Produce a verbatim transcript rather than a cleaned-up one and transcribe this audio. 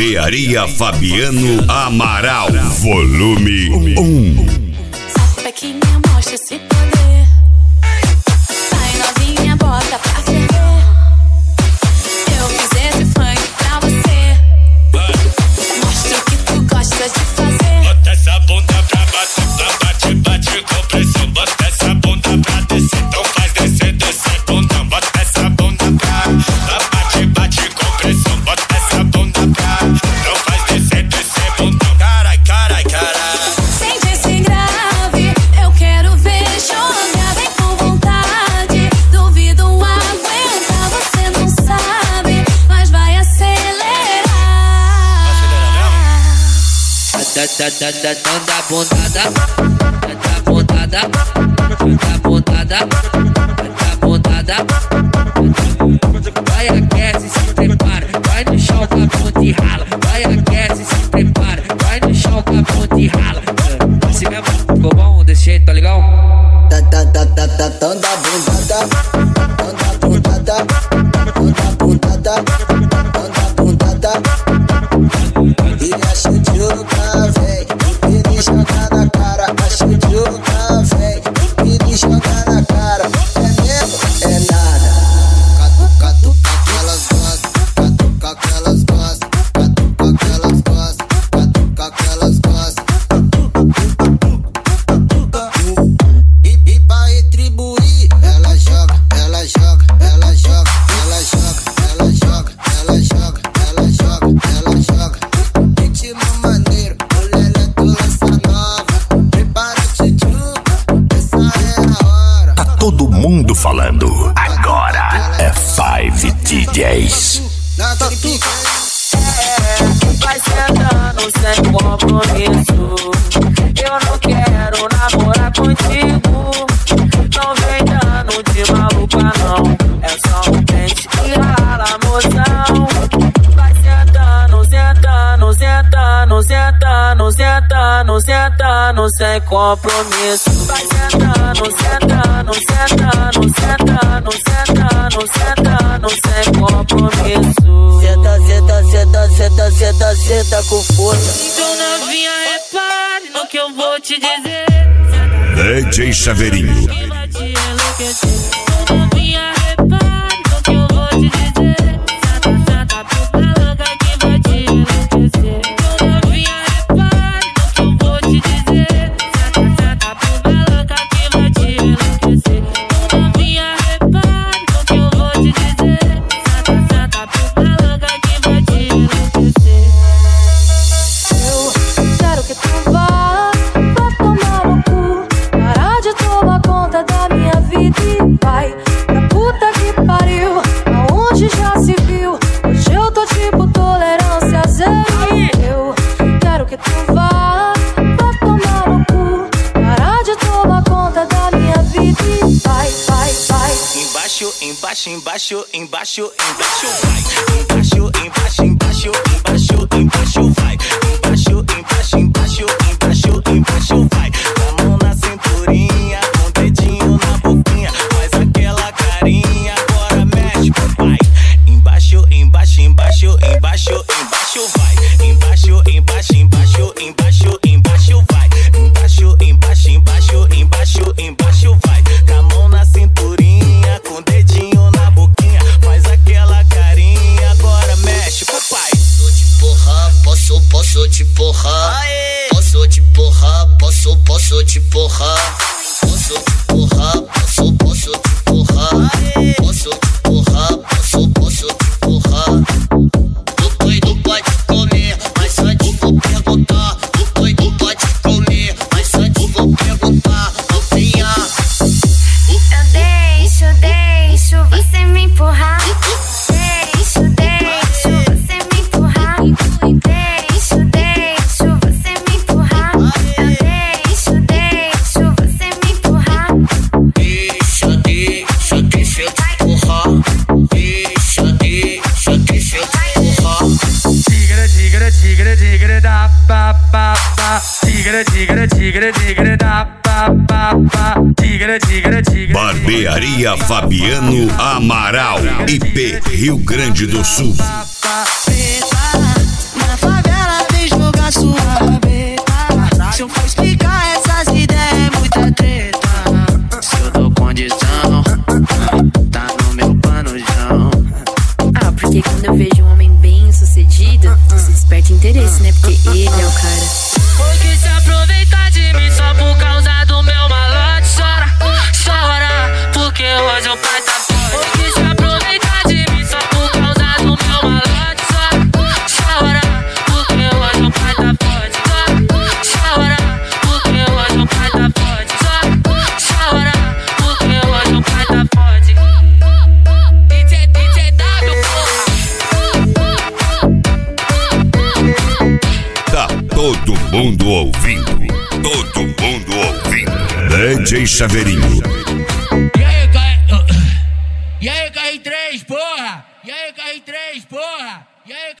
Barbearia Fabiano Amaral, volume um. Sapequinha mostra esse poder. Vai novinha, bota pra ferver. Eu fiz esse funk pra você. Mostra o que tu gosta de fazer. Bota essa bunda pra bater, pra bate, bate com pressão. Bota essa bunda pra descer, então faz descer, descer bundão. Bota essa bunda pra, pra bate, bate com pressão. Bota essa bunda pra, então faz descer, descer bundão. Carai, carai, carai. Sente esse grave, eu quero ver jogar bem com vontade. Duvido aguentar, você não sabe, mas vai acelerar. Da da da da da da bondada, da bondada, da bondada, da bondada. Vai aquece, se prepara, vai no chão com a bunda e rala. Vai aquece, se prepara, vai no chão com a bunda e rala. Assim mesmo, ficou bom desse jeito, tá legal? Da da da da da da da bondada, da bondada, da bondada, da bondada. E acha de jogar, véi, e jogar na cara. Acha de jogar, véi, e jogar na cara. É mesmo? É nada. Catuca, que elas gostam, catuca que elas gostam, catuca que elas gostam, catuca que elas gostam. E, e pra retribuir, ela joga, ela joga, ela joga, ela joga, ela joga, ela joga, ela joga, ela joga. Ritmo maneiro, o lelé do lança nova. Prepara-te, tchuca, essa é a hora. Tá todo mundo falando. Agora é Five D Js. Naquele pique. Vai sentando sem compromisso. Eu não quero namorar contigo. Não vem dando de maluca não. É só um pente e rala, moção. Vai sentando, sentando, sentando, sentando, sentando, sentando sem compromisso. Vai sentando, sentando, sentando, sentando, sentando, sentando sem compromisso. Senta, senta, senta, senta, senta, senta com força. Então novinha, repare no que eu vou te dizer. D J Chaveirinho. Vai te enlouquecer. Então novinha, repare no que eu vou te dizer. Senta, senta, puta louca que vai te enlouquecer. Então novinha, repare no que eu vou te dizer. Senta, senta, puta louca que vai te enlouquecer. Então novinha, repare no que eu vou te dizer. Senta, senta, puta louca que vai te enlouquecer. Eu quero que tu vá, vá tomar no cu. Parar de tomar conta da minha vida e vai pra puta que pariu, aonde já se viu. Hoje eu tô tipo tolerância zero. Eu quero que tu vá, vá tomar no cu. Parar de tomar conta da minha vida e vai, vai, vai. Embaixo, embaixo, embaixo, embaixo, embaixo, vai. Embaixo, embaixo, embaixo, embaixo, embaixo, vai. Embaixo, embaixo, embaixo, embaixo, embaixo, vai. Com a mão na cinturinha, com o dedinho na boquinha. Faz aquela carinha, agora mexe, papai. Embaixo, embaixo, embaixo, embaixo, embaixo, vai. Embaixo, embaixo, embaixo, embaixo, embaixo, vai. Embaixo, embaixo, embaixo, embaixo, embaixo, vai. Com a mão na cinturinha, com o dedinho na boquinha. Faz aquela carinha, agora mexe, papai. Posso te porrar, posso, posso te porrar. Posso te porrar, posso, posso te porrar. Posso te porrar, posso, posso te porrar. Posso te porrar, posso, posso te porrar. O doido pode comer, mas só te vou perguntar. O doido pode comer, mas só te vou perguntar. Novinha, Eu deixo, deixo você me empurrar. Deixo, deixo você me empurrar. Deixo, deixo você me empurrar. Eu deixo, deixo você me empurrar. deixa, deixa, deixa eu te porrar. Deixa, deixa, deixa eu te porrar. Tigre, tigre, tigre, tigre, da, pa, pa, pa. Tigre, tigre, tigre, tigre, da, pa, pa, pa. Tigre, tigre, tigre. Barbearia Fabiano Amaral, I P, Rio Grande do Sul. Preta, na sua beta. Se eu for explicar essas ideias é muita treta. Se eu dou condição, tá no meu panojão. Ah, porque quando eu vejo um homem bem sucedido, você desperta interesse, né? Porque ele é o cara. Foi que se aproveitar de mim só por causa do meu malote. Chora, chora, porque hoje o pai tá forte. Foi que se aproveitar de mim só por causa do meu malote. Chora, chora, porque hoje o pai tá forte. Chora, porque hoje o pai tá forte. Chora, porque hoje o pai tá forte. D J, D J W, porra. Tá todo mundo ouvindo, todo mundo ouvindo. D J Chaveirinho. E aí, K... E aí, K R três, porra! E aí, K R três, porra! E aí,